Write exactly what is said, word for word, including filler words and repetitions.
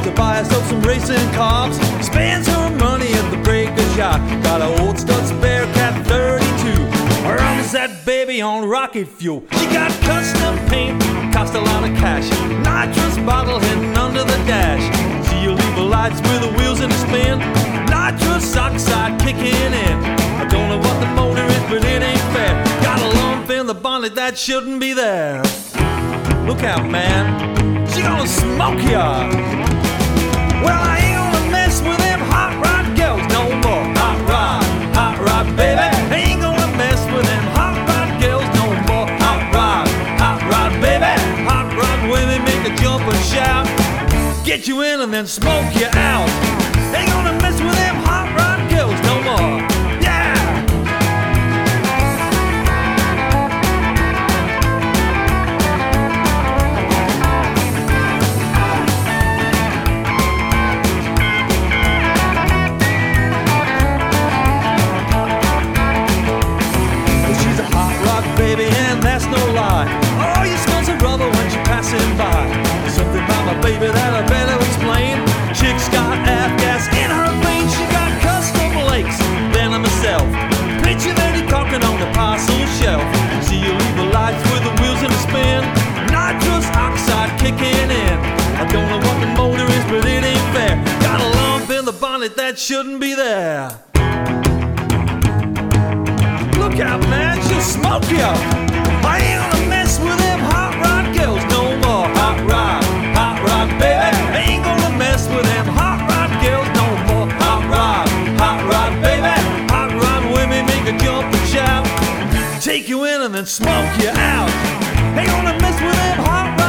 to buy herself some racing cars. Spends her money at the breaker's yacht. Got an old Stutz Bearcat thirty-two. Runs that baby on rocket fuel. She got custom paint, cost a lot of cash. Nitrous bottle hidden under the dash. She'll leave the lights with the wheels in the spin. Nitrous oxide kicking in. I don't know what the motor is, but it ain't fair. Got a lump in the bonnet that shouldn't be there. Look out, man, she gonna smoke ya. Well, I ain't gonna mess with them hot rod girls no more. Hot rod, hot rod, baby. I ain't gonna mess with them hot rod girls no more. Hot rod, hot rod, baby. Hot rod women make a jump and shout. Get you in and then smoke you out. Ain't gonna mess with them hot rod girls no more. Yeah! She's a hot rod baby and that's no lie. Oh, you smell some rubber when she's passing by. Something about my baby that I better explain. Chick's got F-gas in her veins. She got custom lakes, then herself. Picture Lady Cochran on the parcel shelf. See you leave the lights with the wheels in the spin. Nitrous oxide kicking in. I don't know what the motor is, but it ain't fair. Got a lump in the bonnet that shouldn't be there. Look out, man, she'll smoke you. I ain't gonna mess with them hot rod girls no more. Hot rod, hot rod, baby. I ain't gonna mess with them hot rod girls no more. Hot rod, hot rod, baby. Hot rod women make a jump and shout. Take you in and then smoke you out. Ain't gonna mess with them hot rod